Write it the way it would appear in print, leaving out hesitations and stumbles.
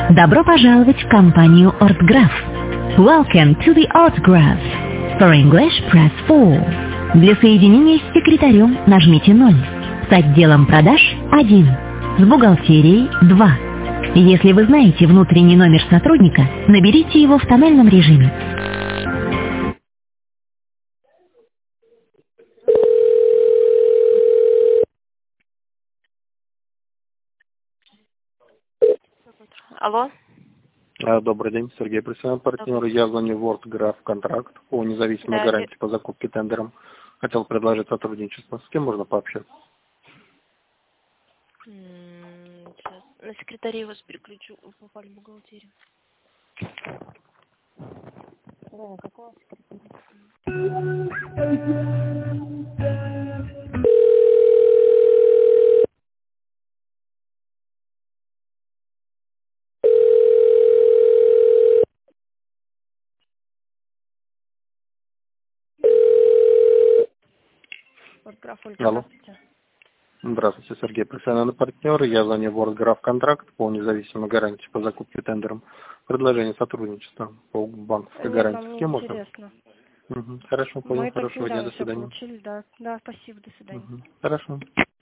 Добро пожаловать в компанию Ортграф. Welcome to the Ортграф. For English, press 4. Для соединения с секретарем нажмите 0. С отделом продаж 1. С бухгалтерией 2. Если вы знаете внутренний номер сотрудника, наберите его в тональном режиме. Алло. Добрый день, Сергей Присян, партнер. Я звоню в Ортграф контракт по независимой гарантии по закупке тендером. Хотел предложить сотрудничество. С кем можно пообщаться? Сейчас. На секретаре вас переключу, вы попали в бухгалтерию. Да, какого Ортграф, Ольга, Алло. здравствуйте. Здравствуйте, Сергей Присян, партнер. Я звоню в Ортграф контракт по независимой гарантии по закупке тендером. Предложение сотрудничества по банковской Нет, гарантии. нам С не кем можно? интересно. Хорошо, понял. Мы так Хорошего дня, недавно до все свидания. получили, да. Да, спасибо, до свидания. Хорошо.